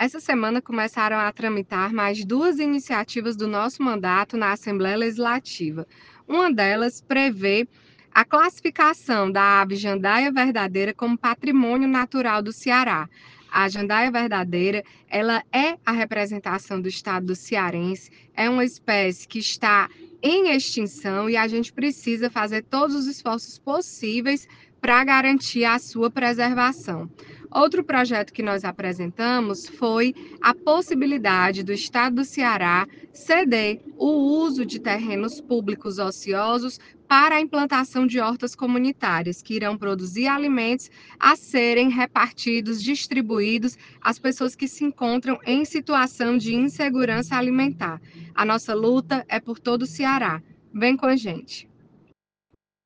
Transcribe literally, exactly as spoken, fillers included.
Essa semana começaram a tramitar mais duas iniciativas do nosso mandato na Assembleia Legislativa. Uma delas prevê a classificação da ave jandaia verdadeira como patrimônio natural do Ceará. A jandaia verdadeira, ela é a representação do estado do cearense, é uma espécie que está em extinção e a gente precisa fazer todos os esforços possíveis para garantir a sua preservação. Outro projeto que nós apresentamos foi a possibilidade do Estado do Ceará ceder o uso de terrenos públicos ociosos para a implantação de hortas comunitárias, que irão produzir alimentos a serem repartidos, distribuídos às pessoas que se encontram em situação de insegurança alimentar. A nossa luta é por todo o Ceará. Vem com a gente.